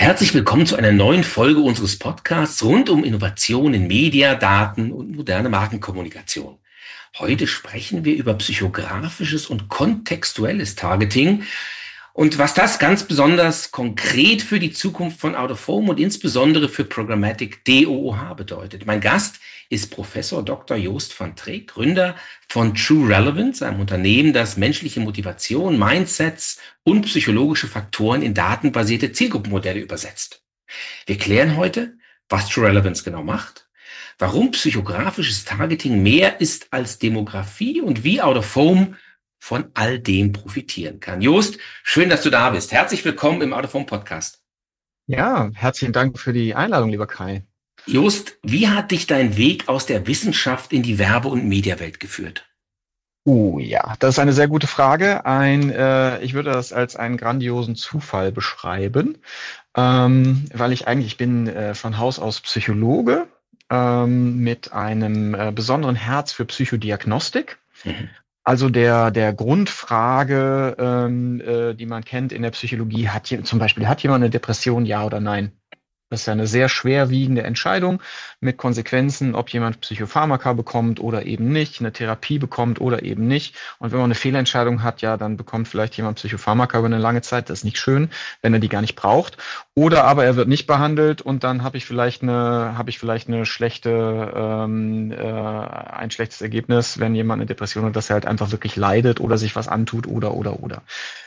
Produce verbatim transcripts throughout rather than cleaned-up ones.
Herzlich willkommen zu einer neuen Folge unseres Podcasts rund um Innovation in Media, Daten und moderne Markenkommunikation. Heute sprechen wir über psychografisches und kontextuelles Targeting und was das ganz besonders konkret für die Zukunft von Out of Home und insbesondere für Programmatic D O O H bedeutet. Mein Gast ist Professor Doktor Joost van Treek, Gründer von True Relevance, einem Unternehmen, das menschliche Motivation, Mindsets und psychologische Faktoren in datenbasierte Zielgruppenmodelle übersetzt. Wir klären heute, was True Relevance genau macht, warum psychografisches Targeting mehr ist als Demografie und wie Out of Home von all dem profitieren kann. Joost, schön, dass du da bist. Herzlich willkommen im Out of Home Podcast. Ja, herzlichen Dank für die Einladung, lieber Kai. Joost, wie hat dich dein Weg aus der Wissenschaft in die Werbe- und Mediawelt geführt? Uh, ja, das ist eine sehr gute Frage. Ein, äh, ich würde das als einen grandiosen Zufall beschreiben, ähm, weil ich eigentlich, ich bin äh, von Haus aus Psychologe ähm, mit einem äh, besonderen Herz für Psychodiagnostik. Mhm. Also der, der Grundfrage, ähm, äh, die man kennt in der Psychologie, hat je, zum Beispiel, hat jemand eine Depression, ja oder nein? Das ist ja eine sehr schwerwiegende Entscheidung mit Konsequenzen, ob jemand Psychopharmaka bekommt oder eben nicht, eine Therapie bekommt oder eben nicht. Und wenn man eine Fehlentscheidung hat, ja, dann bekommt vielleicht jemand Psychopharmaka über eine lange Zeit. Das ist nicht schön, wenn er die gar nicht braucht. Oder aber er wird nicht behandelt und dann habe ich vielleicht eine, habe ich vielleicht eine schlechte, ähm, äh, ein schlechtes Ergebnis, wenn jemand eine Depression hat, dass er halt einfach wirklich leidet oder sich was antut oder oder oder.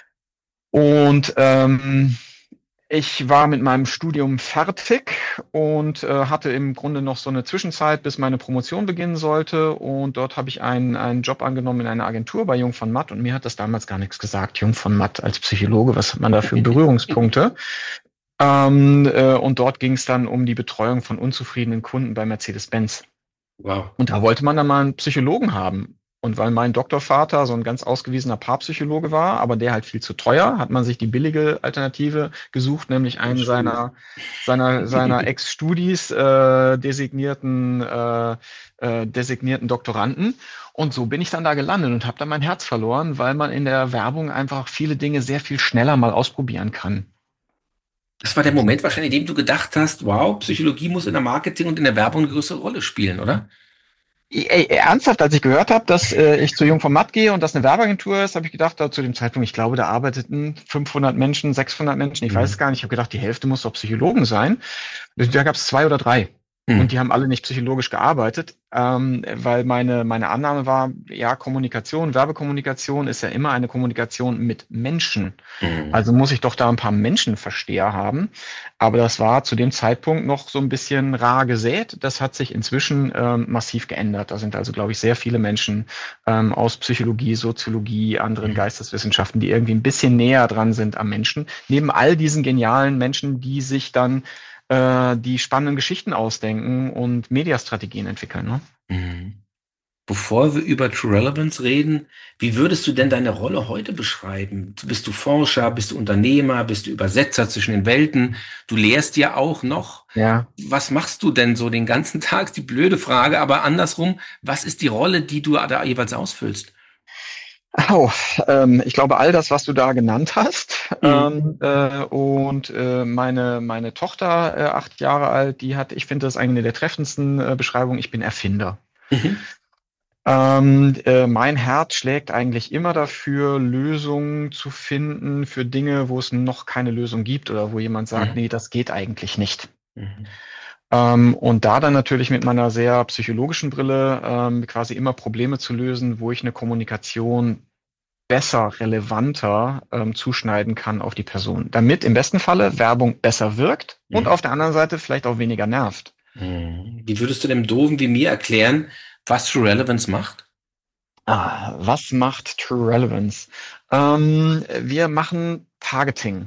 Und ähm, Ich war mit meinem Studium fertig und äh, hatte im Grunde noch so eine Zwischenzeit, bis meine Promotion beginnen sollte. Und dort habe ich einen, einen Job angenommen in einer Agentur bei Jung von Matt. Und mir hat das damals gar nichts gesagt. Jung von Matt als Psychologe, was hat man da für Berührungspunkte? Ähm, äh, und dort ging es dann um die Betreuung von unzufriedenen Kunden bei Mercedes-Benz. Wow. Und da wollte man dann mal einen Psychologen haben. Und weil mein Doktorvater so ein ganz ausgewiesener Paarpsychologe war, aber der halt viel zu teuer, hat man sich die billige Alternative gesucht, nämlich einen seiner seiner seiner Ex-Studis äh, designierten äh, äh, designierten Doktoranden. Und so bin ich dann da gelandet und habe dann mein Herz verloren, weil man in der Werbung einfach viele Dinge sehr viel schneller mal ausprobieren kann. Das war der Moment wahrscheinlich, in dem du gedacht hast, wow, Psychologie muss in der Marketing und in der Werbung eine größere Rolle spielen, oder? Ey, ernsthaft, als ich gehört habe, dass äh, ich zu Jung von Matt gehe und das eine Werbeagentur ist, habe ich gedacht, da, zu dem Zeitpunkt, ich glaube, da arbeiteten fünfhundert Menschen, sechshundert Menschen, ich weiß es Mhm. gar nicht. Ich habe gedacht, die Hälfte muss doch Psychologen sein. Da gab es zwei oder drei. Und Mhm. die haben alle nicht psychologisch gearbeitet, ähm, weil meine, meine Annahme war, ja, Kommunikation, Werbekommunikation ist ja immer eine Kommunikation mit Menschen. Mhm. Also muss ich doch da ein paar Menschenversteher haben. Aber das war zu dem Zeitpunkt noch so ein bisschen rar gesät. Das hat sich inzwischen ähm, massiv geändert. Da sind also, glaube ich, sehr viele Menschen ähm, aus Psychologie, Soziologie, anderen Mhm. Geisteswissenschaften, die irgendwie ein bisschen näher dran sind am Menschen. Neben all diesen genialen Menschen, die sich dann äh, die spannenden Geschichten ausdenken und Mediastrategien entwickeln. Ne? Mhm. Bevor wir über True Relevance reden, wie würdest du denn deine Rolle heute beschreiben? Bist du Forscher, bist du Unternehmer, bist du Übersetzer zwischen den Welten? Du lehrst ja auch noch. Ja. Was machst du denn so den ganzen Tag? Die blöde Frage, aber andersrum, was ist die Rolle, die du da jeweils ausfüllst? Oh, ähm, ich glaube, all das, was du da genannt hast. Mhm. Ähm, äh, und äh, meine, meine Tochter, äh, acht Jahre alt, die hat, ich finde das eine der treffendsten äh, Beschreibungen, ich bin Erfinder. Mhm. Ähm, äh, mein Herz schlägt eigentlich immer dafür, Lösungen zu finden für Dinge, wo es noch keine Lösung gibt oder wo jemand sagt, Mhm. nee, das geht eigentlich nicht. Mhm. Ähm, und da dann natürlich mit meiner sehr psychologischen Brille ähm, quasi immer Probleme zu lösen, wo ich eine Kommunikation besser, relevanter ähm, zuschneiden kann auf die Person, damit im besten Falle Werbung besser wirkt und Mhm. auf der anderen Seite vielleicht auch weniger nervt. Mhm. Wie würdest du dem Doofen wie mir erklären, was True Relevance macht? Ah, was macht True Relevance? Ähm, wir machen Targeting.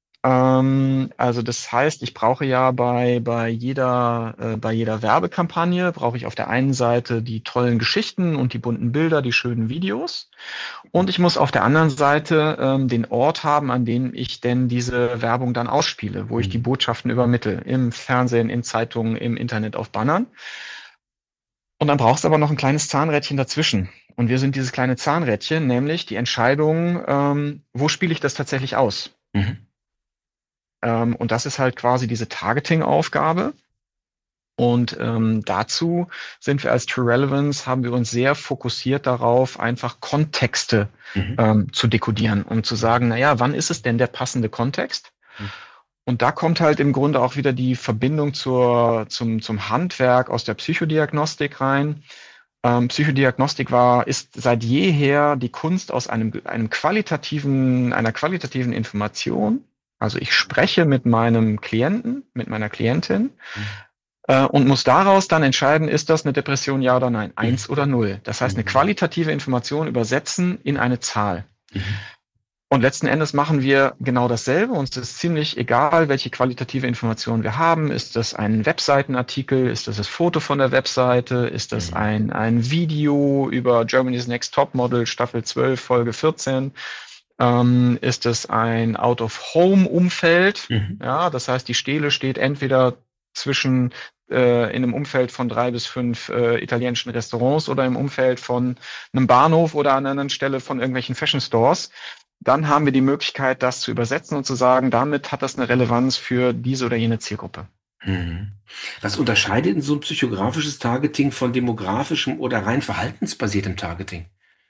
Ähm, also das heißt, ich brauche ja bei, bei jeder, äh, bei jeder Werbekampagne brauche ich auf der einen Seite die tollen Geschichten und die bunten Bilder, die schönen Videos. Und ich muss auf der anderen Seite ähm, den Ort haben, an dem ich denn diese Werbung dann ausspiele, wo ich die Mhm. Botschaften übermittle. Im Fernsehen, in Zeitungen, im Internet, auf Bannern. Und dann brauchst du aber noch ein kleines Zahnrädchen dazwischen. Und wir sind dieses kleine Zahnrädchen, nämlich die Entscheidung, ähm, wo spiele ich das tatsächlich aus? Mhm. Ähm, und das ist halt quasi diese Targeting-Aufgabe. Und ähm, dazu sind wir als True Relevance, haben wir uns sehr fokussiert darauf, einfach Kontexte Mhm. ähm, zu dekodieren, um zu sagen, naja, wann ist es denn der passende Kontext? Mhm. Und da kommt halt im Grunde auch wieder die Verbindung zur, zum, zum Handwerk aus der Psychodiagnostik rein. Ähm, Psychodiagnostik war, ist seit jeher die Kunst aus einem, einem qualitativen, einer qualitativen Information. Also ich spreche mit meinem Klienten, mit meiner Klientin, Mhm. äh, und muss daraus dann entscheiden, ist das eine Depression, ja oder nein, Mhm. eins oder null. Das heißt, eine Mhm. qualitative Information übersetzen in eine Zahl. Mhm. Und letzten Endes machen wir genau dasselbe. Uns ist ziemlich egal, welche qualitative Information wir haben. Ist das ein Webseitenartikel? Ist das das Foto von der Webseite? Ist das Mhm. ein, ein Video über Germany's Next Topmodel, Staffel zwölf, Folge vierzehn? Ähm, ist es ein Out-of-Home-Umfeld? Mhm. Ja, das heißt, die Stele steht entweder zwischen äh, in einem Umfeld von drei bis fünf äh, italienischen Restaurants oder im Umfeld von einem Bahnhof oder an einer anderen Stelle von irgendwelchen Fashion Stores. Dann haben wir die Möglichkeit, das zu übersetzen und zu sagen, damit hat das eine Relevanz für diese oder jene Zielgruppe. Mhm. Was unterscheidet denn so ein psychografisches Targeting von demografischem oder rein verhaltensbasiertem Targeting?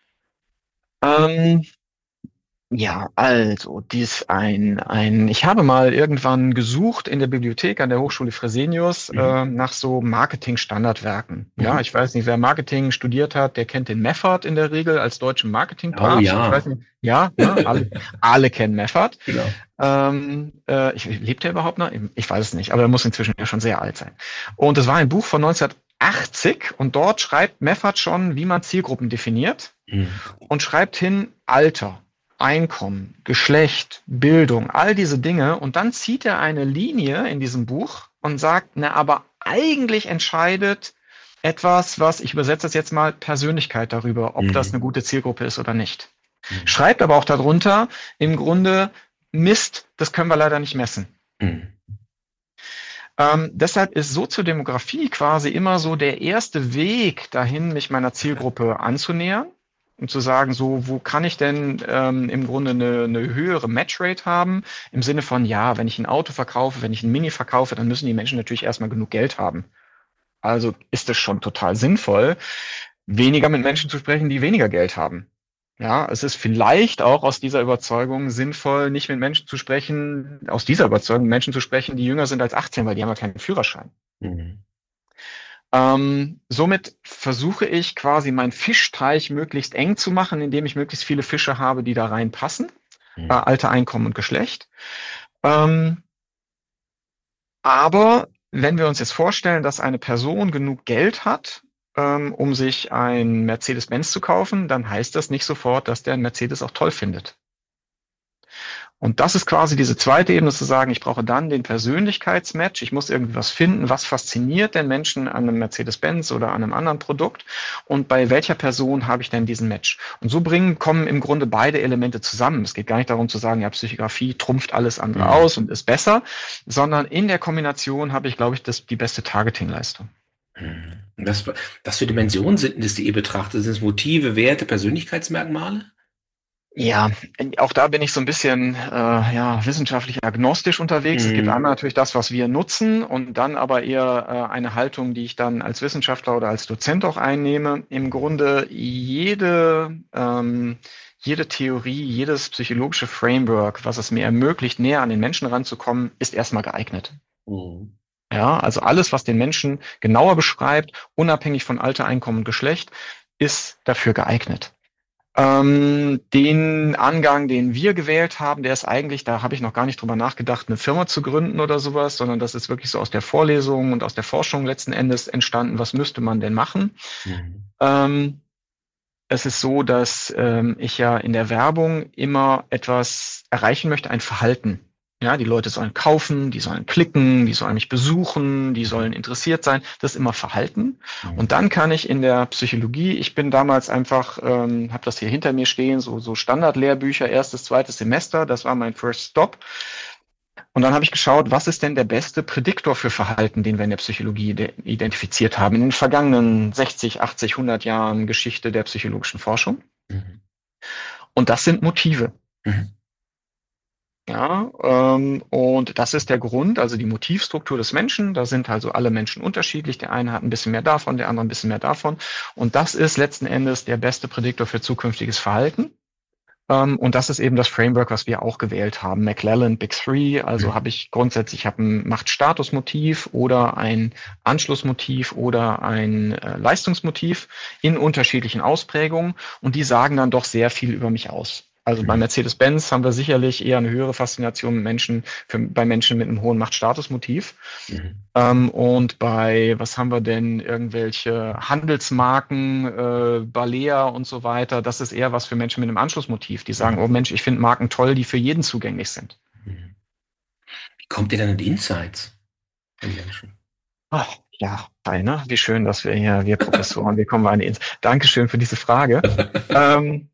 Ähm, Ja, also, dies ein, ein, ich habe mal irgendwann gesucht in der Bibliothek an der Hochschule Fresenius Mhm. äh, nach so Marketing-Standardwerken. Ja, Mhm. ich weiß nicht, wer Marketing studiert hat, der kennt den Meffert in der Regel als deutschen Oh Marketingpapst. Ich weiß ja. nicht, ja, ne, alle, alle kennen Meffert. Genau. Ähm, äh, ich, lebt er überhaupt noch? Ich weiß es nicht, aber er muss inzwischen ja schon sehr alt sein. Und es war ein Buch von neunzehnhundertachtzig und dort schreibt Meffert schon, wie man Zielgruppen definiert Mhm. und schreibt hin Alter, Einkommen, Geschlecht, Bildung, all diese Dinge. Und dann zieht er eine Linie in diesem Buch und sagt, na, aber eigentlich entscheidet etwas, was, ich übersetze das jetzt mal, Persönlichkeit darüber, ob das eine Mhm. gute Zielgruppe ist oder nicht. Mhm. Schreibt aber auch darunter, im Grunde, Mist, das können wir leider nicht messen. Mhm. Ähm, deshalb ist Soziodemografie quasi immer so der erste Weg dahin, mich meiner Zielgruppe anzunähern und zu sagen, so, wo kann ich denn ähm, im Grunde eine, eine höhere Matchrate haben? Im Sinne von, ja, wenn ich ein Auto verkaufe, wenn ich ein Mini verkaufe, dann müssen die Menschen natürlich erstmal genug Geld haben. Also ist es schon total sinnvoll, weniger mit Menschen zu sprechen, die weniger Geld haben. Ja, es ist vielleicht auch aus dieser Überzeugung sinnvoll, nicht mit Menschen zu sprechen, aus dieser Überzeugung Menschen zu sprechen, die jünger sind als achtzehn, weil die haben ja keinen Führerschein. Mhm. Ähm, somit versuche ich quasi meinen Fischteich möglichst eng zu machen, indem ich möglichst viele Fische habe, die da reinpassen. Äh, Mhm. Alter, Einkommen und Geschlecht. Ähm, aber wenn wir uns jetzt vorstellen, dass eine Person genug Geld hat, ähm, um sich ein Mercedes-Benz zu kaufen, dann heißt das nicht sofort, dass der einen Mercedes auch toll findet. Und das ist quasi diese zweite Ebene, zu sagen, ich brauche dann den Persönlichkeitsmatch. Ich muss irgendwie was finden, was fasziniert den Menschen an einem Mercedes-Benz oder an einem anderen Produkt. Und bei welcher Person habe ich denn diesen Match? Und so bringen, kommen im Grunde beide Elemente zusammen. Es geht gar nicht darum zu sagen, ja, Psychografie trumpft alles andere Mhm. aus und ist besser, sondern in der Kombination habe ich, glaube ich, das, die beste Targeting-Leistung. Mhm. Was, was für Dimensionen sind das, die ihr betrachtet? Sind es Motive, Werte, Persönlichkeitsmerkmale? Ja, auch da bin ich so ein bisschen äh, ja, wissenschaftlich agnostisch unterwegs. Es gibt Mhm. einmal natürlich das, was wir nutzen und dann aber eher äh, eine Haltung, die ich dann als Wissenschaftler oder als Dozent auch einnehme. Im Grunde jede, ähm, jede Theorie, jedes psychologische Framework, was es mir ermöglicht, näher an den Menschen ranzukommen, ist erstmal geeignet. Mhm. Ja, also alles, was den Menschen genauer beschreibt, unabhängig von Alter, Einkommen und Geschlecht, ist dafür geeignet. Ähm, den Angang, den wir gewählt haben, der ist eigentlich, da habe ich noch gar nicht drüber nachgedacht, eine Firma zu gründen oder sowas, sondern das ist wirklich so aus der Vorlesung und aus der Forschung letzten Endes entstanden, was müsste man denn machen? Mhm. Ähm, Es ist so, dass ähm, ich ja in der Werbung immer etwas erreichen möchte, ein Verhalten. Ja, die Leute sollen kaufen, die sollen klicken, die sollen mich besuchen, die sollen interessiert sein. Das ist immer Verhalten. Und Mhm. dann kann ich in der Psychologie, ich bin damals einfach, ähm, habe das hier hinter mir stehen, so, so Standardlehrbücher, erstes, zweites Semester, das war mein First Stop. Und dann habe ich geschaut, was ist denn der beste Prädiktor für Verhalten, den wir in der Psychologie identifiziert haben, in den vergangenen sechzig, achtzig, hundert Jahren Geschichte der psychologischen Forschung. Mhm. Und das sind Motive. Mhm. Ja, ähm, und das ist der Grund, also die Motivstruktur des Menschen. Da sind also alle Menschen unterschiedlich. Der eine hat ein bisschen mehr davon, der andere ein bisschen mehr davon. Und das ist letzten Endes der beste Prädiktor für zukünftiges Verhalten. Ähm, und das ist eben das Framework, was wir auch gewählt haben. McClelland Big Three. Also Mhm. habe ich grundsätzlich, ich habe ein Macht-Status-Motiv oder ein Anschlussmotiv oder ein äh, Leistungsmotiv in unterschiedlichen Ausprägungen. Und die sagen dann doch sehr viel über mich aus. Also bei Mhm. Mercedes-Benz haben wir sicherlich eher eine höhere Faszination mit Menschen, für, bei Menschen mit einem hohen Macht-Status-Motiv. Mhm. Ähm, und bei, was haben wir denn, irgendwelche Handelsmarken, äh, Balea und so weiter, das ist eher was für Menschen mit einem Anschlussmotiv, die sagen, Mhm. oh Mensch, ich finde Marken toll, die für jeden zugänglich sind. Mhm. Wie kommt ihr dann in die Insights von den Menschen? Ach, ja, toll, ne? Wie schön, dass wir hier, wir Professoren, wir kommen an die Ins. Dankeschön für diese Frage. Ähm,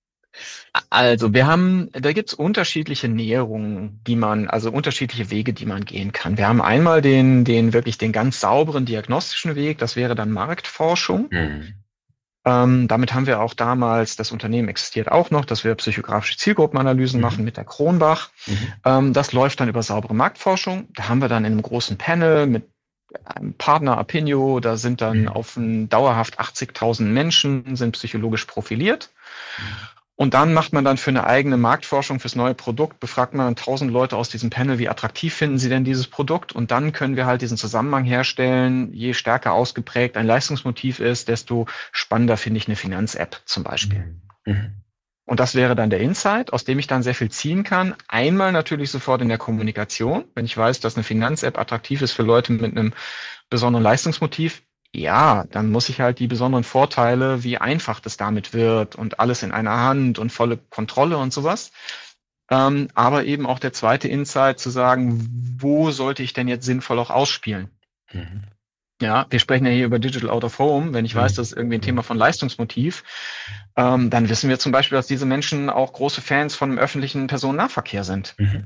Also, wir haben, da gibt's unterschiedliche Näherungen, die man, also unterschiedliche Wege, die man gehen kann. Wir haben einmal den, den wirklich den ganz sauberen diagnostischen Weg, das wäre dann Marktforschung. Mhm. Ähm, damit haben wir auch damals, das Unternehmen existiert auch noch, dass wir psychografische Zielgruppenanalysen machen Mhm. mit der Kronbach. Mhm. Ähm, das läuft dann über saubere Marktforschung. Da haben wir dann in einem großen Panel mit einem Partner Apinio, da sind dann Mhm. auf ein dauerhaft achtzigtausend Menschen, sind psychologisch profiliert. Mhm. Und dann macht man dann für eine eigene Marktforschung fürs neue Produkt, befragt man dann tausend Leute aus diesem Panel, wie attraktiv finden sie denn dieses Produkt? Und dann können wir halt diesen Zusammenhang herstellen. Je stärker ausgeprägt ein Leistungsmotiv ist, desto spannender finde ich eine Finanz-App zum Beispiel. Mhm. Mhm. Und das wäre dann der Insight, aus dem ich dann sehr viel ziehen kann. Einmal natürlich sofort in der Kommunikation. Wenn ich weiß, dass eine Finanz-App attraktiv ist für Leute mit einem besonderen Leistungsmotiv, ja, dann muss ich halt die besonderen Vorteile, wie einfach das damit wird und alles in einer Hand und volle Kontrolle und sowas. Ähm, aber eben auch der zweite Insight zu sagen, wo sollte ich denn jetzt sinnvoll auch ausspielen? Mhm. Ja, wir sprechen ja hier über Digital Out of Home. Wenn ich weiß, das ist irgendwie ein Thema Mhm. von Leistungsmotiv, ähm, dann wissen wir zum Beispiel, dass diese Menschen auch große Fans von dem öffentlichen Personennahverkehr sind. Mhm.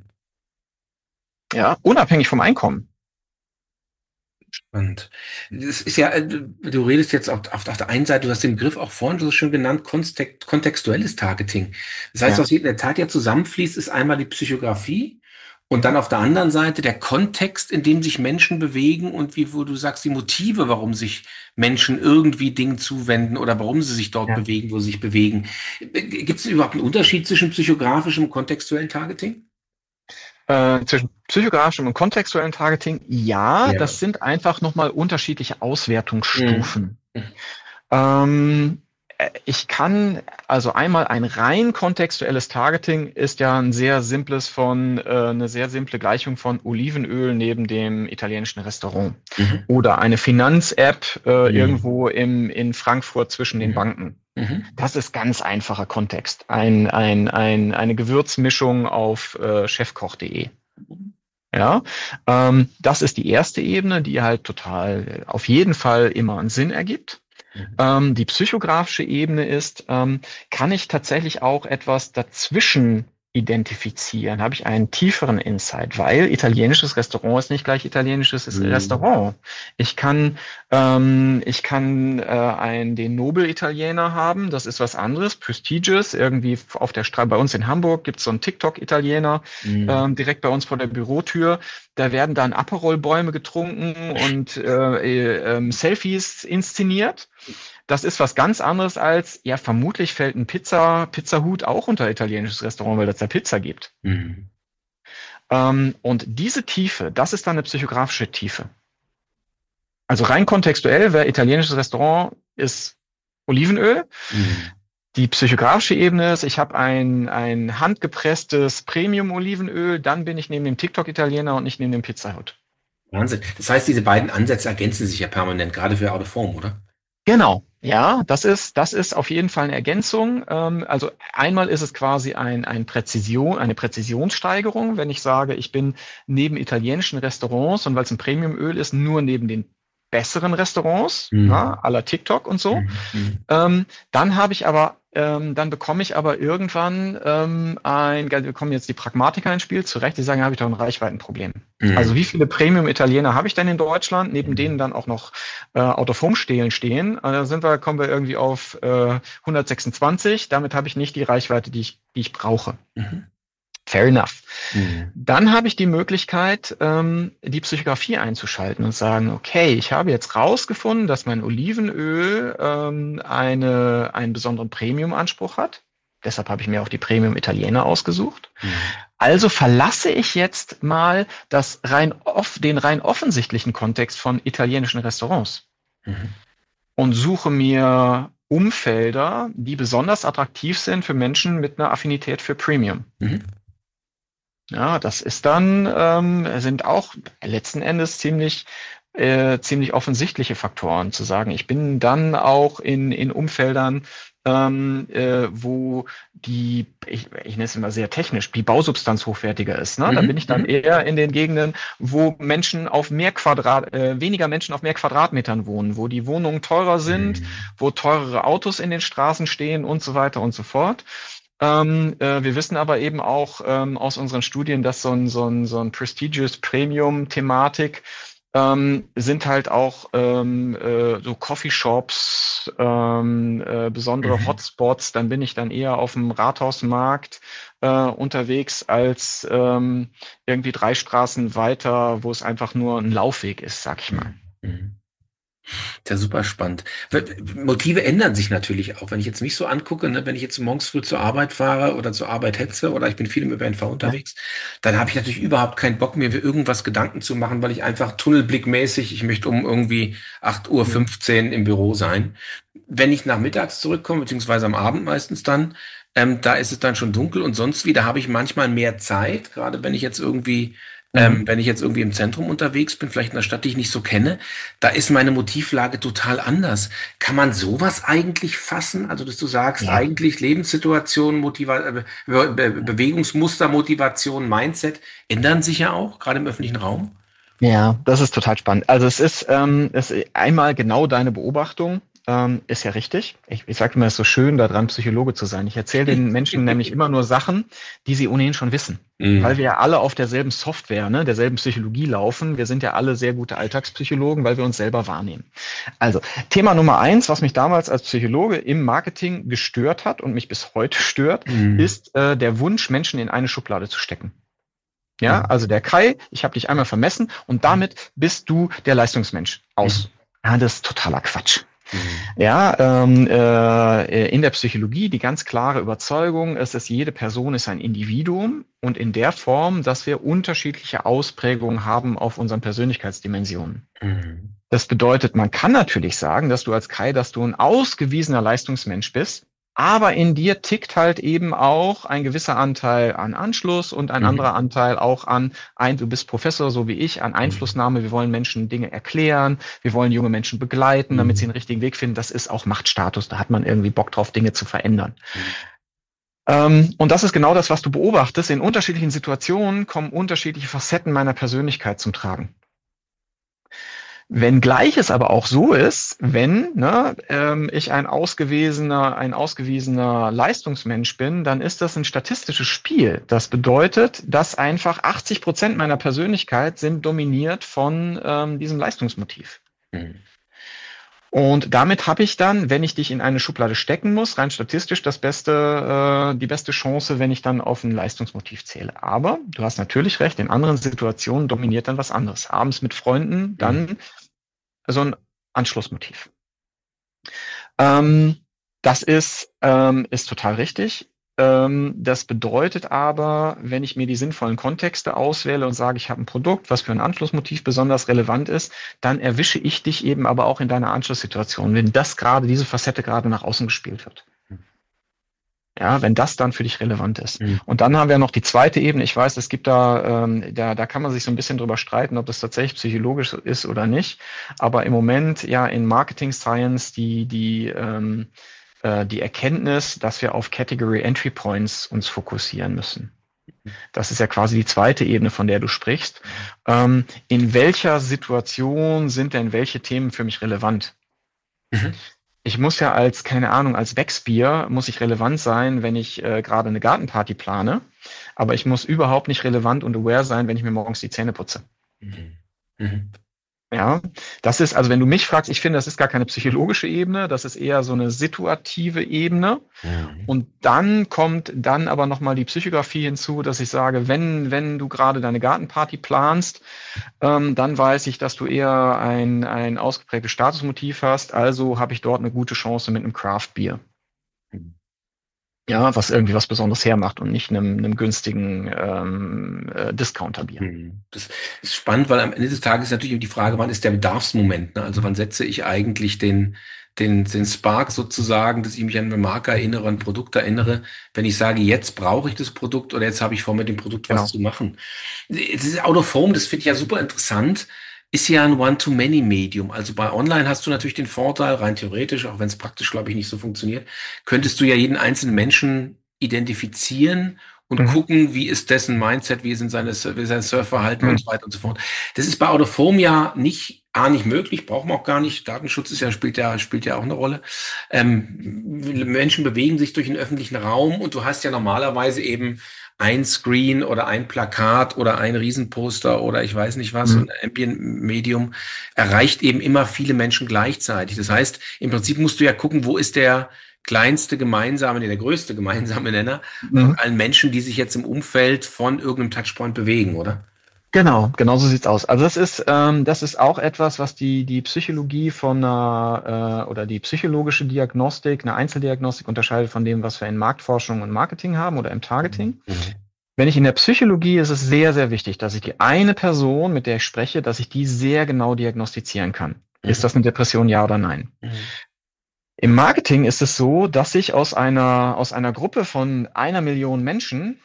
Ja, unabhängig vom Einkommen. Und das ist ja, äh, du, du redest jetzt auf, auf, auf der einen Seite, du hast den Begriff auch vorhin so schön genannt, kontext, kontextuelles Targeting. Das heißt, Ja, was hier in der Tat ja zusammenfließt, ist einmal die Psychografie und dann auf der anderen Seite der Kontext, in dem sich Menschen bewegen und wie, wo du sagst, die Motive, warum sich Menschen irgendwie Dingen zuwenden oder warum sie sich dort ja. bewegen, wo sie sich bewegen. Gibt es überhaupt einen Unterschied zwischen psychografischem und kontextuellem Targeting? Äh, zwischen psychografischem und kontextuellem Targeting, ja, Ja. das sind einfach nochmal unterschiedliche Mhm. Auswertungsstufen. Ähm, äh, ich kann, also einmal ein rein kontextuelles Targeting ist ja ein sehr simples von, äh, eine sehr simple Gleichung von Olivenöl neben dem italienischen Restaurant. Mhm. Oder eine Finanz-App äh, Mhm. irgendwo im, in Frankfurt zwischen den Mhm. Banken. Mhm. Das ist ganz einfacher Kontext. Ein, ein, ein, eine Gewürzmischung auf äh, chefkoch.de. Ja, ähm, das ist die erste Ebene, die halt total äh, auf jeden Fall immer einen Sinn ergibt. Mhm. Ähm, die psychografische Ebene ist, ähm, kann ich tatsächlich auch etwas dazwischen identifizieren? Habe ich einen tieferen Insight? Weil italienisches Restaurant ist nicht gleich italienisches Mhm. Restaurant. Ich kann, ähm, ich kann äh, einen, den Nobel-Italiener haben, das ist was anderes, prestigious. Irgendwie auf der Straße, bei uns in Hamburg gibt es so einen TikTok-Italiener, Mhm. ähm, direkt bei uns vor der Bürotür. Da werden dann Aperol-Bäume getrunken und äh, äh, ähm, Selfies inszeniert. Das ist was ganz anderes als, ja, vermutlich fällt ein Pizza, Pizzahut auch unter italienisches Restaurant, weil es da Pizza gibt. Mhm. Ähm, und diese Tiefe, das ist dann eine psychografische Tiefe. Also rein kontextuell, wer italienisches Restaurant ist Olivenöl. Mhm. Die psychografische Ebene ist, ich habe ein, ein handgepresstes Premium-Olivenöl, dann bin ich neben dem TikTok-Italiener und nicht neben dem Pizzahut. Wahnsinn. Das heißt, diese beiden Ansätze ergänzen sich ja permanent, gerade für Out of Form, oder? Genau, ja, das ist, das ist auf jeden Fall eine Ergänzung. Ähm, also einmal ist es quasi ein, ein Präzision, eine Präzisionssteigerung, wenn ich sage, ich bin neben italienischen Restaurants und weil es ein Premiumöl ist, nur neben den besseren Restaurants, na, Mhm. à la TikTok und so. Mhm. Mhm. Ähm, dann habe ich aber, ähm, dann bekomme ich aber irgendwann ähm, ein, wir kommen jetzt die Pragmatiker ins Spiel, zu Recht, die sagen, habe ich doch ein Reichweitenproblem. Also wie Mhm. viele Premium-Italiener habe ich denn in Deutschland, neben denen Mhm. dann auch noch äh, Out-of-Home-Stelen stehen? Äh, Da sind wir, kommen wir irgendwie auf äh, hundertsechsundzwanzig. Damit habe ich nicht die Reichweite, die ich, die ich brauche. Mhm. fair enough. Mhm. Dann habe ich die Möglichkeit, ähm, die Psychografie einzuschalten und sagen, okay, ich habe jetzt rausgefunden, dass mein Olivenöl ähm, eine, einen besonderen Premium-Anspruch hat. Deshalb habe ich mir auch die Premium Italiener ausgesucht. Mhm. Also verlasse ich jetzt mal das rein off, den rein offensichtlichen Kontext von italienischen Restaurants Mhm. und suche mir Umfelder, die besonders attraktiv sind für Menschen mit einer Affinität für Premium. Mhm. Ja, das ist dann, ähm, sind auch letzten Endes ziemlich, äh, ziemlich offensichtliche Faktoren, zu sagen, ich bin dann auch in, in Umfeldern, ähm, äh, wo die, ich, ich nenne es immer sehr technisch, die Bausubstanz hochwertiger ist. Ne? Dann bin ich dann Mhm. eher in den Gegenden, wo Menschen auf mehr Quadrat, äh, weniger Menschen auf mehr Quadratmetern wohnen, wo die Wohnungen teurer sind, Mhm. wo teurere Autos in den Straßen stehen und so weiter und so fort. Ähm, äh, wir wissen aber eben auch ähm, aus unseren Studien, dass so ein, so ein, so ein prestigious Premium-Thematik ähm, sind halt auch ähm, äh, so Coffeeshops, ähm, äh, besondere Mhm. Hotspots. Dann bin ich dann eher auf dem Rathausmarkt äh, unterwegs als ähm, irgendwie drei Straßen weiter, wo es einfach nur ein Laufweg ist, sag ich mal. Mhm. Ja, super spannend. Motive ändern sich natürlich auch. Wenn ich jetzt mich so angucke, ne, wenn ich jetzt morgens früh zur Arbeit fahre oder zur Arbeit hetze oder ich bin viel im Ö P N V Ja. unterwegs, dann habe ich natürlich überhaupt keinen Bock, mir für irgendwas Gedanken zu machen, weil ich einfach tunnelblickmäßig, ich möchte um irgendwie acht Uhr Mhm. fünfzehn im Büro sein. Wenn ich nachmittags zurückkomme, beziehungsweise am Abend meistens dann, ähm, da ist es dann schon dunkel und sonst wie, da habe ich manchmal mehr Zeit, gerade wenn ich jetzt irgendwie ähm, Mhm. wenn ich jetzt irgendwie im Zentrum unterwegs bin, vielleicht in einer Stadt, die ich nicht so kenne, da ist meine Motivlage total anders. Kann man sowas eigentlich fassen? Also, dass du sagst, Ja. eigentlich Lebenssituation, Motiva äh, Be Be Bewegungsmuster, Motivation, Mindset ändern sich ja auch, gerade im öffentlichen Raum. Ja, das ist total spannend. Also es ist, ähm, es ist einmal genau deine Beobachtung, ähm, ist ja richtig. Ich, ich sage immer, es ist so schön, daran Psychologe zu sein. Ich erzähle den Menschen nämlich immer nur Sachen, die sie ohnehin schon wissen. Weil Mhm. wir ja alle auf derselben Software, ne, derselben Psychologie laufen. Wir sind ja alle sehr gute Alltagspsychologen, weil wir uns selber wahrnehmen. Also, Thema Nummer eins, was mich damals als Psychologe im Marketing gestört hat und mich bis heute stört, Mhm. ist äh, der Wunsch, Menschen in eine Schublade zu stecken. Ja, Mhm. also der Kai, ich habe dich einmal vermessen und damit bist du der Leistungsmensch. Mhm. Aus. Ja, das ist totaler Quatsch. Mhm. Ja, ähm, äh, in der Psychologie die ganz klare Überzeugung ist, dass jede Person ist ein Individuum und in der Form, dass wir unterschiedliche Ausprägungen haben auf unseren Persönlichkeitsdimensionen. Mhm. Das bedeutet, man kann natürlich sagen, dass du als Kai, dass du ein ausgewiesener Leistungsmensch bist, aber in dir tickt halt eben auch ein gewisser Anteil an Anschluss und ein Mhm. anderer Anteil auch an ein, du bist Professor, so wie ich, an Mhm. Einflussnahme. Wir wollen Menschen Dinge erklären, wir wollen junge Menschen begleiten, damit sie den Mhm. richtigen Weg finden. Das ist auch Machtstatus, da hat man irgendwie Bock drauf, Dinge zu verändern. Mhm. Ähm, und das ist genau das, was du beobachtest. In unterschiedlichen Situationen kommen unterschiedliche Facetten meiner Persönlichkeit zum Tragen. Wenngleich es aber auch so ist, wenn ne, ähm, ich ein ausgewiesener, ein ausgewiesener Leistungsmensch bin, dann ist das ein statistisches Spiel. Das bedeutet, dass einfach achtzig Prozent meiner Persönlichkeit sind dominiert von ähm, diesem Leistungsmotiv. Mhm. Und damit habe ich dann, wenn ich dich in eine Schublade stecken muss, rein statistisch das beste, äh, die beste Chance, wenn ich dann auf ein Leistungsmotiv zähle. Aber du hast natürlich recht, in anderen Situationen dominiert dann was anderes. Abends mit Freunden, Mhm. dann so ein Anschlussmotiv. Ähm, das ist, ähm, ist total richtig. Ähm, das bedeutet aber, wenn ich mir die sinnvollen Kontexte auswähle und sage, ich habe ein Produkt, was für ein Anschlussmotiv besonders relevant ist, dann erwische ich dich eben aber auch in deiner Anschlusssituation, wenn das gerade, diese Facette gerade nach außen gespielt wird. Ja, wenn das dann für dich relevant ist. Mhm. Und dann haben wir noch die zweite Ebene. Ich weiß, es gibt da, ähm, da, da kann man sich so ein bisschen drüber streiten, ob das tatsächlich psychologisch ist oder nicht. Aber im Moment ja in Marketing Science die, die, ähm, äh, die Erkenntnis, dass wir auf Category Entry Points uns fokussieren müssen. Das ist ja quasi die zweite Ebene, von der du sprichst. Ähm, in welcher Situation sind denn welche Themen für mich relevant? Mhm. Ich muss ja als, keine Ahnung, als Wegsbier muss ich relevant sein, wenn ich äh, gerade eine Gartenparty plane. Aber ich muss überhaupt nicht relevant und aware sein, wenn ich mir morgens die Zähne putze. Mhm. Mhm. Ja, das ist, also wenn du mich fragst, ich finde, das ist gar keine psychologische Ebene, das ist eher so eine situative Ebene. Mhm. Und dann kommt dann aber nochmal die Psychografie hinzu, dass ich sage, wenn, wenn du gerade deine Gartenparty planst, ähm, dann weiß ich, dass du eher ein, ein ausgeprägtes Statusmotiv hast. Also habe ich dort eine gute Chance mit einem Craft Beer. Ja, was irgendwie was Besonderes hermacht und nicht einem, einem günstigen ähm, äh, Discounter-Bier. Hm. Das ist spannend, weil am Ende des Tages ist natürlich die Frage, wann ist der Bedarfsmoment, ne? Also wann setze ich eigentlich den, den, den Spark sozusagen, dass ich mich an eine Marke erinnere, an ein Produkt erinnere, wenn ich sage, jetzt brauche ich das Produkt oder jetzt habe ich vor, mit dem Produkt was Genau. zu machen. Das ist Out of Home, das finde ich ja super interessant, ist ja ein One-to-Many-Medium. Also bei Online hast du natürlich den Vorteil, rein theoretisch, auch wenn es praktisch, glaube ich, nicht so funktioniert, könntest du ja jeden einzelnen Menschen identifizieren und Mhm. gucken, wie ist dessen Mindset, wie sind seine, wie ist sein Surfverhalten und Mhm. so weiter und so fort. Das ist bei Out of Home ja nicht, A, nicht möglich, braucht man auch gar nicht. Datenschutz ist ja, spielt ja, spielt ja auch eine Rolle. Ähm, Menschen bewegen sich durch den öffentlichen Raum und du hast ja normalerweise eben ein Screen oder ein Plakat oder ein Riesenposter oder ich weiß nicht was, Mhm. und ein Ambient-Medium erreicht eben immer viele Menschen gleichzeitig. Das heißt, im Prinzip musst du ja gucken, wo ist der kleinste gemeinsame, nee, der größte gemeinsame Nenner von Mhm. allen Menschen, die sich jetzt im Umfeld von irgendeinem Touchpoint bewegen, oder? Genau, genau so sieht's aus. Also das ist, ähm, das ist auch etwas, was die, die Psychologie von einer, äh, oder die psychologische Diagnostik, eine Einzeldiagnostik unterscheidet von dem, was wir in Marktforschung und Marketing haben oder im Mhm. Targeting. Mhm. Wenn ich in der Psychologie, ist es sehr, sehr wichtig, dass ich die eine Person, mit der ich spreche, dass ich die sehr genau diagnostizieren kann. Ist Mhm. das eine Depression, ja oder nein? Mhm. Im Marketing ist es so, dass ich aus einer, aus einer Gruppe von einer Million Menschen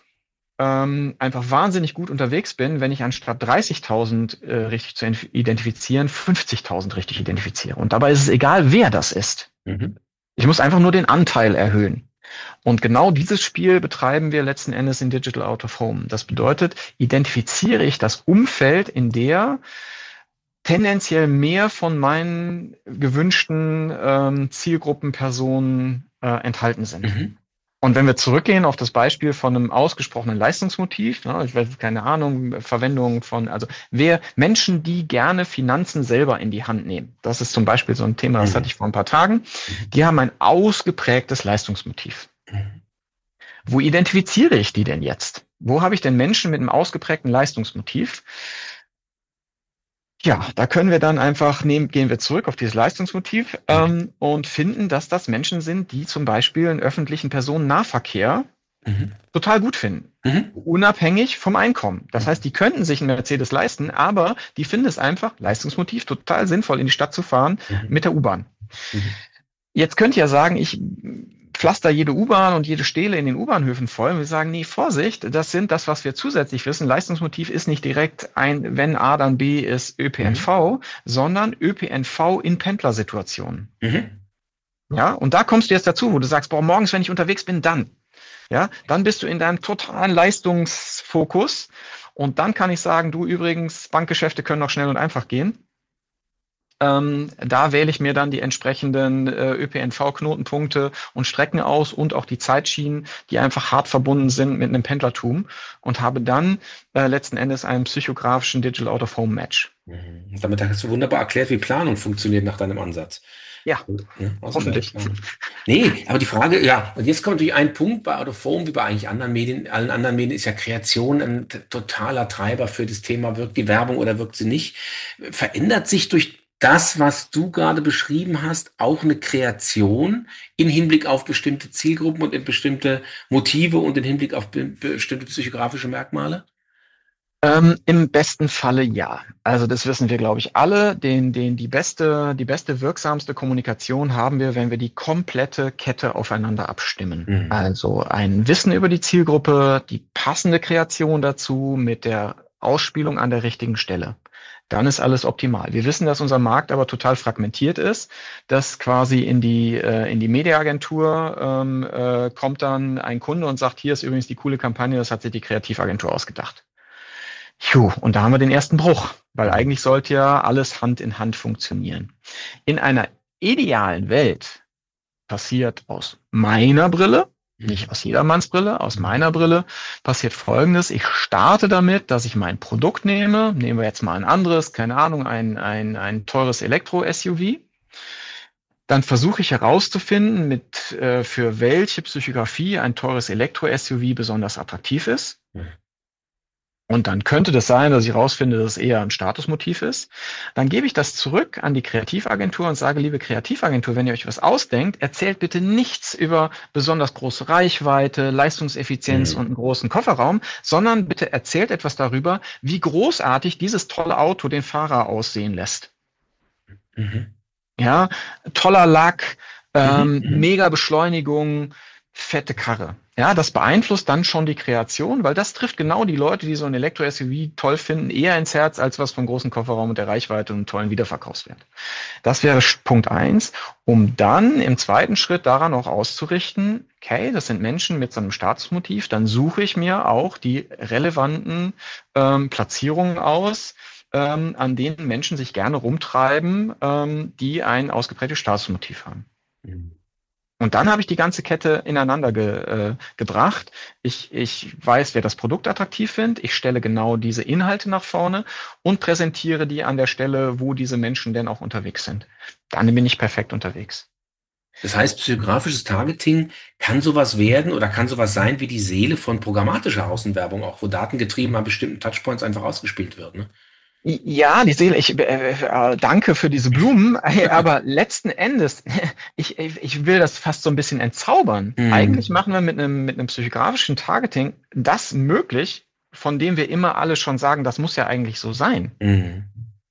ähm, einfach wahnsinnig gut unterwegs bin, wenn ich anstatt dreißigtausend äh, richtig zu identifizieren, fünfzigtausend richtig identifiziere. Und dabei ist es egal, wer das ist. Mhm. Ich muss einfach nur den Anteil erhöhen. Und genau dieses Spiel betreiben wir letzten Endes in Digital Out of Home. Das bedeutet, identifiziere ich das Umfeld, in der tendenziell mehr von meinen gewünschten ähm, Zielgruppenpersonen äh, enthalten sind. Mhm. Und wenn wir zurückgehen auf das Beispiel von einem ausgesprochenen Leistungsmotiv, ne, ich weiß keine Ahnung, Verwendung von, also wer Menschen, die gerne Finanzen selber in die Hand nehmen, das ist zum Beispiel so ein Thema, das hatte Mhm. ich vor ein paar Tagen, Mhm. die haben ein ausgeprägtes Leistungsmotiv. Mhm. Wo identifiziere ich die denn jetzt? Wo habe ich denn Menschen mit einem ausgeprägten Leistungsmotiv? Ja, da können wir dann einfach nehmen, gehen wir zurück auf dieses Leistungsmotiv ähm, und finden, dass das Menschen sind, die zum Beispiel einen öffentlichen Personennahverkehr Mhm. total gut finden. Mhm. Unabhängig vom Einkommen. Das heißt, Mhm. die könnten sich einen Mercedes leisten, aber die finden es einfach, Leistungsmotiv, total sinnvoll, in die Stadt zu fahren Mhm. mit der U-Bahn. Mhm. Jetzt könnt ihr ja sagen, ich pflaster jede U-Bahn und jede Stele in den U-Bahnhöfen voll. Und wir sagen, nee, Vorsicht, das sind das, was wir zusätzlich wissen. Leistungsmotiv ist nicht direkt ein, wenn A, dann B ist Mhm. ÖPNV, sondern ÖPNV in Pendlersituationen. Mhm. Ja, und da kommst du jetzt dazu, wo du sagst, boah, morgens, wenn ich unterwegs bin, dann. Ja, dann bist du in deinem totalen Leistungsfokus. Und dann kann ich sagen, du übrigens, Bankgeschäfte können noch schnell und einfach gehen. Ähm, da wähle ich mir dann die entsprechenden äh, ÖPNV-Knotenpunkte und Strecken aus und auch die Zeitschienen, die einfach hart verbunden sind mit einem Pendlertum und habe dann äh, letzten Endes einen psychografischen Digital Out-of-Home-Match. Mhm. Damit hast du wunderbar erklärt, wie Planung funktioniert nach deinem Ansatz. Ja, Ne? Ausgemerkt, hoffentlich. Planung. Nee, aber die Frage, ja, und jetzt kommt natürlich ein Punkt bei Out of Home, wie bei eigentlich anderen Medien, allen anderen Medien, ist ja Kreation ein t- totaler Treiber für das Thema, wirkt die Werbung oder wirkt sie nicht. Verändert sich durch das, was du gerade beschrieben hast, auch eine Kreation in Hinblick auf bestimmte Zielgruppen und in bestimmte Motive und in Hinblick auf be bestimmte psychografische Merkmale? Ähm, im besten Falle ja. Also das wissen wir, glaube ich, alle. Den, den, die beste, die beste, wirksamste Kommunikation haben wir, wenn wir die komplette Kette aufeinander abstimmen. Mhm. Also ein Wissen über die Zielgruppe, die passende Kreation dazu mit der Ausspielung an der richtigen Stelle. Dann ist alles optimal. Wir wissen, dass unser Markt aber total fragmentiert ist, dass quasi in die, äh, in die Mediaagentur ähm, äh, kommt dann ein Kunde und sagt, hier ist übrigens die coole Kampagne, das hat sich die Kreativagentur ausgedacht. Puh, und da haben wir den ersten Bruch, weil Mhm. eigentlich sollte ja alles Hand in Hand funktionieren. In einer idealen Welt passiert aus meiner Brille Nicht aus jedermanns Brille, aus meiner Brille passiert Folgendes. Ich starte damit, dass ich mein Produkt nehme. Nehmen wir jetzt mal ein anderes, keine Ahnung, ein, ein, ein teures Elektro-S U V. Dann versuche ich herauszufinden, mit, äh, für welche Psychografie ein teures Elektro-S U V besonders attraktiv ist. Und dann könnte das sein, dass ich herausfinde, dass es eher ein Statusmotiv ist. Dann gebe ich das zurück an die Kreativagentur und sage, liebe Kreativagentur, wenn ihr euch was ausdenkt, erzählt bitte nichts über besonders große Reichweite, Leistungseffizienz mhm. und einen großen Kofferraum, sondern bitte erzählt etwas darüber, wie großartig dieses tolle Auto den Fahrer aussehen lässt. Mhm. Ja, toller Lack, ähm, mhm. mega Beschleunigung, fette Karre. Ja, das beeinflusst dann schon die Kreation, weil das trifft genau die Leute, die so ein Elektro-S U V toll finden, eher ins Herz, als was vom großen Kofferraum und der Reichweite und einem tollen Wiederverkaufswert. Das wäre Punkt eins, um dann im zweiten Schritt daran auch auszurichten, okay, das sind Menschen mit so einem Statusmotiv, dann suche ich mir auch die relevanten ähm, Platzierungen aus, ähm, an denen Menschen sich gerne rumtreiben, ähm, die ein ausgeprägtes Statusmotiv haben. Mhm. Und dann habe ich die ganze Kette ineinander ge, äh, gebracht. Ich, ich weiß, wer das Produkt attraktiv findet. Ich stelle genau diese Inhalte nach vorne und präsentiere die an der Stelle, wo diese Menschen denn auch unterwegs sind. Dann bin ich perfekt unterwegs. Das heißt, psychografisches Targeting kann sowas werden oder kann sowas sein wie die Seele von programmatischer Außenwerbung, auch wo datengetrieben an bestimmten Touchpoints einfach ausgespielt wird, ne? Ja, die Seele, ich äh, äh, danke für diese Blumen, aber letzten Endes, ich, ich will das fast so ein bisschen entzaubern. Mhm. Eigentlich machen wir mit einem, mit einem psychografischen Targeting das möglich, von dem wir immer alle schon sagen, das muss ja eigentlich so sein. Mhm.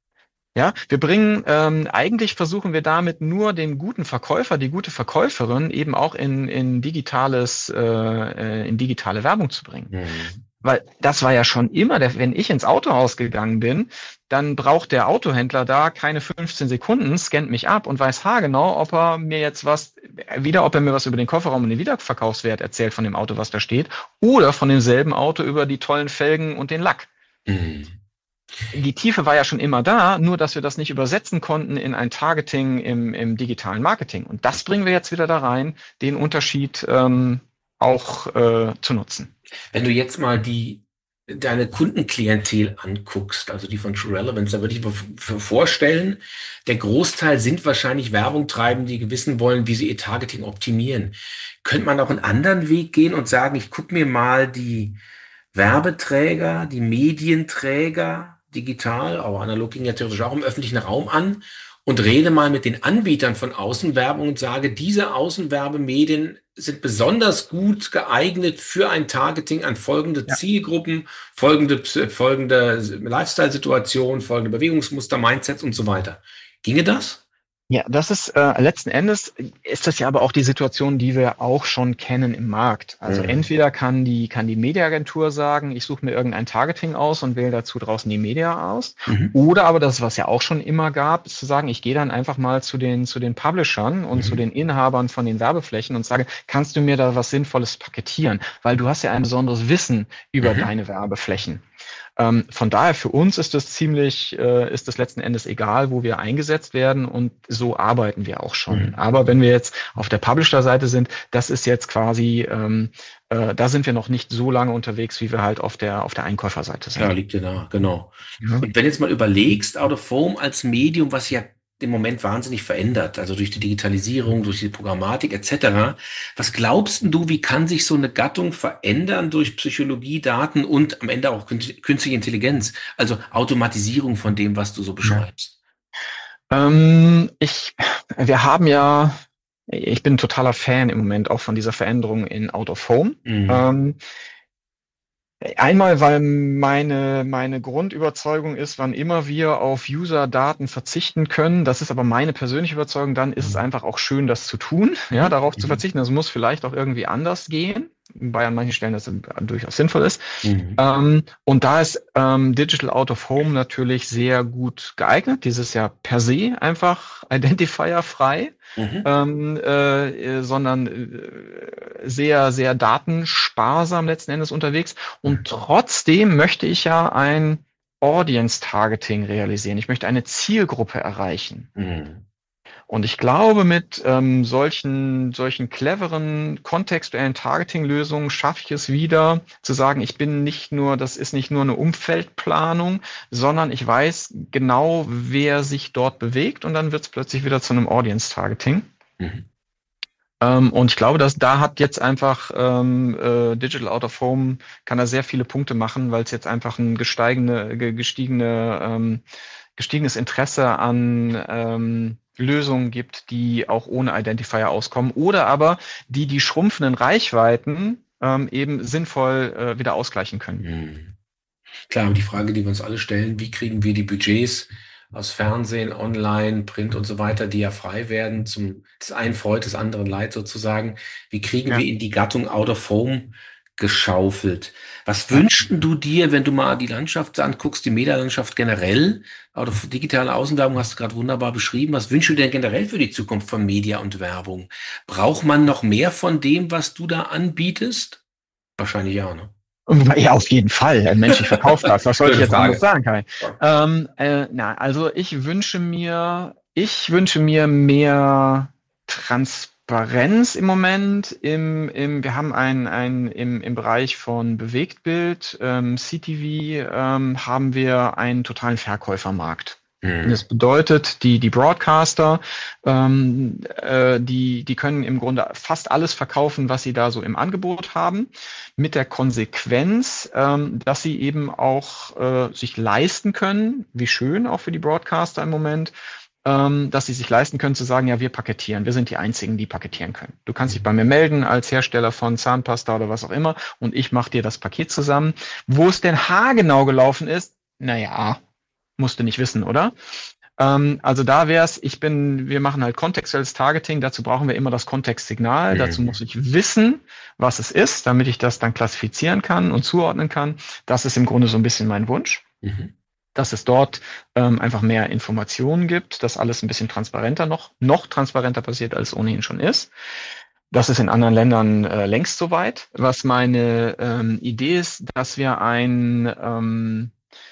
Ja, wir bringen, ähm, eigentlich versuchen wir damit nur den guten Verkäufer, die gute Verkäuferin eben auch in, in digitales, äh, in digitale Werbung zu bringen. Mhm. Weil das war ja schon immer, der, wenn ich ins Autohaus gegangen bin, dann braucht der Autohändler da keine fünfzehn Sekunden, scannt mich ab und weiß haargenau, ob er mir jetzt was, wieder ob er mir was über den Kofferraum und den Wiederverkaufswert erzählt von dem Auto, was da steht, oder von demselben Auto über die tollen Felgen und den Lack. Mhm. Die Tiefe war ja schon immer da, nur dass wir das nicht übersetzen konnten in ein Targeting im, im digitalen Marketing. Und das bringen wir jetzt wieder da rein, den Unterschied ähm, auch äh, zu nutzen. Wenn du jetzt mal die deine Kundenklientel anguckst, also die von True Relevance, da würde ich mir vorstellen, der Großteil sind wahrscheinlich Werbung treiben, die wissen wollen, wie sie ihr Targeting optimieren. Könnte man auch einen anderen Weg gehen und sagen, ich gucke mir mal die Werbeträger, die Medienträger, digital, aber analog ging ja theoretisch auch im öffentlichen Raum an und rede mal mit den Anbietern von Außenwerbung und sage, diese Außenwerbemedien sind besonders gut geeignet für ein Targeting an folgende ja. Zielgruppen, folgende, folgende Lifestyle-Situationen, folgende Bewegungsmuster, Mindsets und so weiter. Ginge das? Ja, das ist äh, letzten Endes ist das ja aber auch die Situation, die wir auch schon kennen im Markt. Also mhm. entweder kann die kann die Mediaagentur sagen, ich suche mir irgendein Targeting aus und wähle dazu draußen die Media aus, mhm. oder aber das, was ja auch schon immer gab, ist zu sagen, ich gehe dann einfach mal zu den zu den Publishern und mhm. zu den Inhabern von den Werbeflächen und sage, kannst du mir da was Sinnvolles paketieren, weil du hast ja ein besonderes Wissen über mhm. deine Werbeflächen. Ähm, von daher für uns ist es ziemlich, äh, ist es letzten Endes egal, wo wir eingesetzt werden und so arbeiten wir auch schon. Mhm. Aber wenn wir jetzt auf der Publisher-Seite sind, das ist jetzt quasi, ähm, äh, da sind wir noch nicht so lange unterwegs, wie wir halt auf der auf der Einkäuferseite sind. Ja, liegt ja da, genau. Ja. Und wenn du jetzt mal überlegst, Out of Home als Medium, was ja im Moment wahnsinnig verändert, also durch die Digitalisierung, durch die Programmatik et cetera. Was glaubst du, wie kann sich so eine Gattung verändern durch Psychologie, Daten und am Ende auch künstliche Intelligenz, also Automatisierung von dem, was du so beschreibst? Ja. Ähm, ich, wir haben ja, ich bin ein totaler Fan im Moment auch von dieser Veränderung in Out of Home. Mhm. Ähm, Einmal, weil meine, meine Grundüberzeugung ist, wann immer wir auf User-Daten verzichten können, das ist aber meine persönliche Überzeugung, dann ist es einfach auch schön, das zu tun, ja, darauf mhm. zu verzichten. Das muss vielleicht auch irgendwie anders gehen, wobei an manchen Stellen das durchaus sinnvoll ist. Mhm. Ähm, und da ist ähm, Digital Out of Home natürlich sehr gut geeignet. Dieses ja per se einfach Identifier-frei. Mhm. Ähm, äh, sondern äh, sehr, sehr datensparsam letzten Endes unterwegs. Und trotzdem möchte ich ja ein Audience-Targeting realisieren. Ich möchte eine Zielgruppe erreichen. Mhm. Und ich glaube, mit ähm, solchen, solchen cleveren, kontextuellen Targeting-Lösungen schaffe ich es wieder zu sagen, ich bin nicht nur, das ist nicht nur eine Umfeldplanung, sondern ich weiß genau, wer sich dort bewegt und dann wird es plötzlich wieder zu einem Audience-Targeting. Mhm. Ähm, und ich glaube, dass da hat jetzt einfach ähm, äh, Digital Out of Home kann da sehr viele Punkte machen, weil es jetzt einfach ein gesteigene, gestiegene, ähm, gestiegenes Interesse an ähm, Lösungen gibt, die auch ohne Identifier auskommen oder aber die die schrumpfenden Reichweiten ähm, eben sinnvoll äh, wieder ausgleichen können. Mhm. Klar, aber die Frage, die wir uns alle stellen, wie kriegen wir die Budgets aus Fernsehen, Online, Print und so weiter, die ja frei werden, zum des einen Freud, des anderen Leid sozusagen, wie kriegen ja. wir in die Gattung Out of Home geschaufelt? Was ja. wünschst du dir, wenn du mal die Landschaft anguckst, die Medialandschaft generell, Out of digitale Außenwerbung hast du gerade wunderbar beschrieben, was wünschst du dir generell für die Zukunft von Media und Werbung? Braucht man noch mehr von dem, was du da anbietest? Wahrscheinlich ja, ne? Ja, auf jeden Fall. Ein Mensch, ich verkaufe das. Was soll ich jetzt anders sagen, Kai? Ähm, äh, na, also ich wünsche mir, ich wünsche mir mehr Transparenz im Moment. Im, im, wir haben ein, ein im, im Bereich von Bewegtbild, ähm, C T V, ähm, haben wir einen totalen Verkäufermarkt. Mhm. Das bedeutet, die, die Broadcaster, ähm, äh, die, die können im Grunde fast alles verkaufen, was sie da so im Angebot haben, mit der Konsequenz, ähm, dass sie eben auch äh, sich leisten können, wie schön auch für die Broadcaster im Moment, ähm, dass sie sich leisten können zu sagen, ja, wir paketieren, wir sind die Einzigen, die paketieren können. Du kannst dich bei mir melden als Hersteller von Zahnpasta oder was auch immer und ich mache dir das Paket zusammen. Wo es denn haargenau gelaufen ist, naja, musst du nicht wissen, oder? Ähm, also da wäre es, ich bin, wir machen halt kontextuelles Targeting, dazu brauchen wir immer das Kontextsignal, mhm. dazu muss ich wissen, was es ist, damit ich das dann klassifizieren kann und zuordnen kann. Das ist im Grunde so ein bisschen mein Wunsch, mhm. dass es dort ähm, einfach mehr Informationen gibt, dass alles ein bisschen transparenter noch, noch transparenter passiert, als es ohnehin schon ist. Das ist in anderen Ländern äh, längst soweit. Was meine ähm, Idee ist, dass wir ein ähm,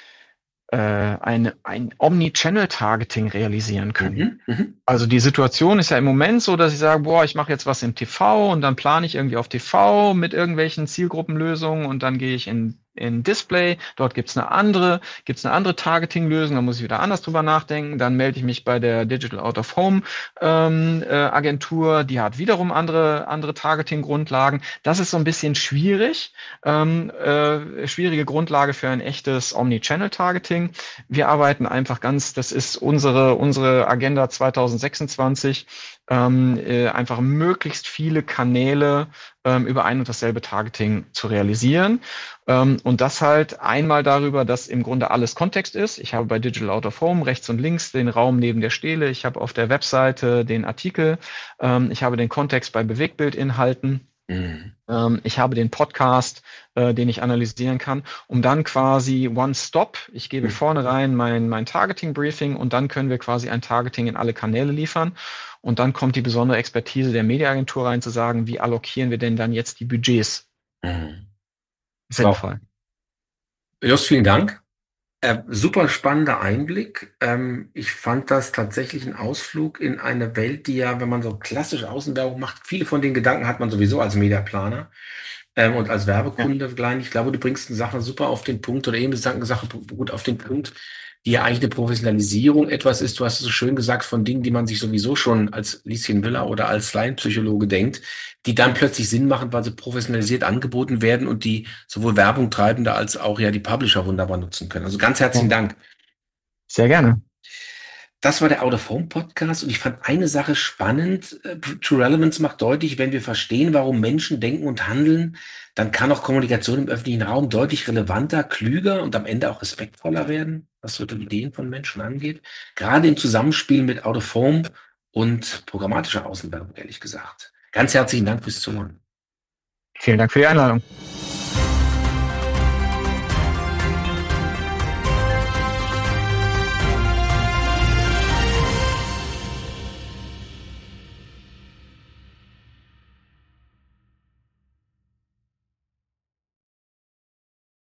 Ein, ein Omni-Channel-Targeting realisieren können. Mhm, mh. Also die Situation ist ja im Moment so, dass ich sage, boah, ich mache jetzt was im T V und dann plane ich irgendwie auf T V mit irgendwelchen Zielgruppenlösungen und dann gehe ich in in Display, dort gibt's eine andere, gibt's eine andere Targeting-Lösung, da muss ich wieder anders drüber nachdenken, dann melde ich mich bei der Digital Out of Home ähm, äh, Agentur, die hat wiederum andere andere Targeting-Grundlagen. Das ist so ein bisschen schwierig, ähm, äh, schwierige Grundlage für ein echtes Omni-Channel-Targeting. Wir arbeiten einfach ganz, das ist unsere unsere Agenda zwanzig sechsundzwanzig, ähm, äh, einfach möglichst viele Kanäle ähm, über ein und dasselbe Targeting zu realisieren. Ähm, und das halt einmal darüber, dass im Grunde alles Kontext ist. Ich habe bei Digital Out of Home rechts und links den Raum neben der Stele. Ich habe auf der Webseite den Artikel. Ähm, ich habe den Kontext bei Bewegtbildinhalten. Mhm. Ähm, ich habe den Podcast, äh, den ich analysieren kann, um dann quasi One-Stop, ich gebe mhm. vorne rein mein, mein Targeting-Briefing und dann können wir quasi ein Targeting in alle Kanäle liefern. Und dann kommt die besondere Expertise der Mediaagentur rein, zu sagen, wie allokieren wir denn dann jetzt die Budgets? Mhm. Sinnvoll. So. Just, vielen Dank. Äh, super spannender Einblick. Ähm, ich fand das tatsächlich ein Ausflug in eine Welt, die ja, wenn man so klassische Außenwerbung macht, viele von den Gedanken hat man sowieso als Mediaplaner ähm, und als Werbekunde. Ja. Ich glaube, du bringst eine Sache super auf den Punkt oder eben eine Sache gut auf den Punkt, die ja eigentlich eine Professionalisierung etwas ist. Du hast es so schön gesagt, von Dingen, die man sich sowieso schon als Lieschen Müller oder als Laienpsychologe denkt, die dann plötzlich Sinn machen, weil sie professionalisiert angeboten werden und die sowohl Werbung treibende als auch ja die Publisher wunderbar nutzen können. Also ganz herzlichen ja. Dank. Sehr gerne. Das war der Out of Home Podcast und ich fand eine Sache spannend. True Relevance macht deutlich, wenn wir verstehen, warum Menschen denken und handeln, dann kann auch Kommunikation im öffentlichen Raum deutlich relevanter, klüger und am Ende auch respektvoller werden, was so die Ideen von Menschen angeht. Gerade im Zusammenspiel mit Out of Home und programmatischer Außenwerbung, ehrlich gesagt. Ganz herzlichen Dank fürs Zuhören. Vielen Dank für die Einladung.